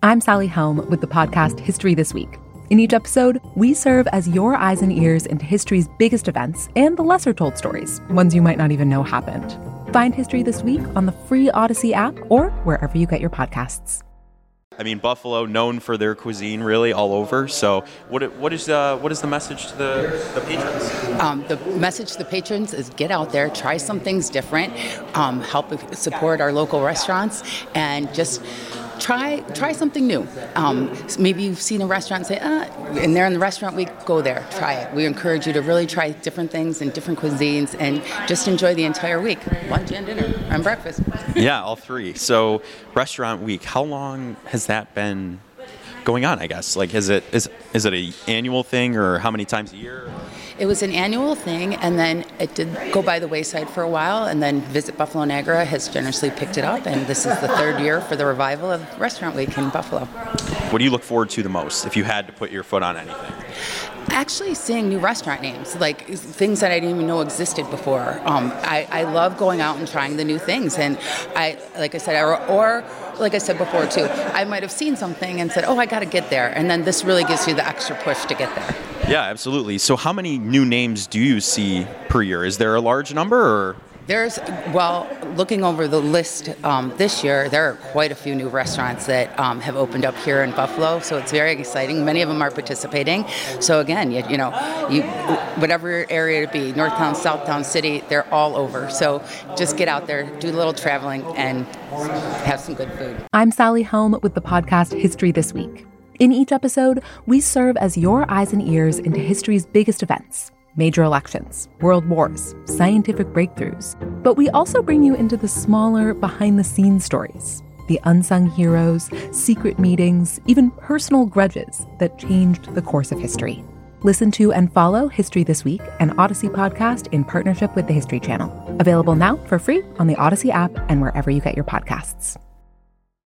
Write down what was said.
I'm Sally Helm with the podcast History This Week. In each episode, we serve as your eyes and ears into history's biggest events and the lesser-told stories, ones you might not even know happened. Find History This Week on the free Odyssey app or wherever you get your podcasts. I mean, Buffalo, known for their cuisine, really, all over. So what is the message to the patrons? The message to the patrons is get out there, try some things different, help support our local restaurants, and just try something new. Maybe you've seen a restaurant and say, and they're in the restaurant week, go there, try it. We encourage you to really try different things and different cuisines and just enjoy the entire week, lunch and dinner and breakfast. Yeah, all three. So Restaurant Week, how long has that been going on, I guess? Like, is it an annual thing, or how many times a year? It was an annual thing, and then it did go by the wayside for a while, and then Visit Buffalo Niagara has generously picked it up, and this is the third year for the revival of Restaurant Week in Buffalo. What do you look forward to the most, if you had to put your foot on anything? Actually seeing new restaurant names, like things that I didn't even know existed before. I love going out and trying the new things, and like I said before too, I might have seen something and said, I got to get there, and then this really gives you the extra push to get there. Yeah, absolutely. So how many new names do you see per year? Is there a large number, or? Looking over the list this year, there are quite a few new restaurants that have opened up here in Buffalo, so it's very exciting. Many of them are participating. So again, whatever area to be, Northtown, Southtown, City, they're all over. So just get out there, do a little traveling, and have some good food. I'm Sally Helm with the podcast History This Week. In each episode, we serve as your eyes and ears into history's biggest events. Major elections, world wars, scientific breakthroughs. But we also bring you into the smaller, behind-the-scenes stories, the unsung heroes, secret meetings, even personal grudges that changed the course of history. Listen to and follow History This Week, an Odyssey podcast in partnership with the History Channel. Available now for free on the Odyssey app and wherever you get your podcasts.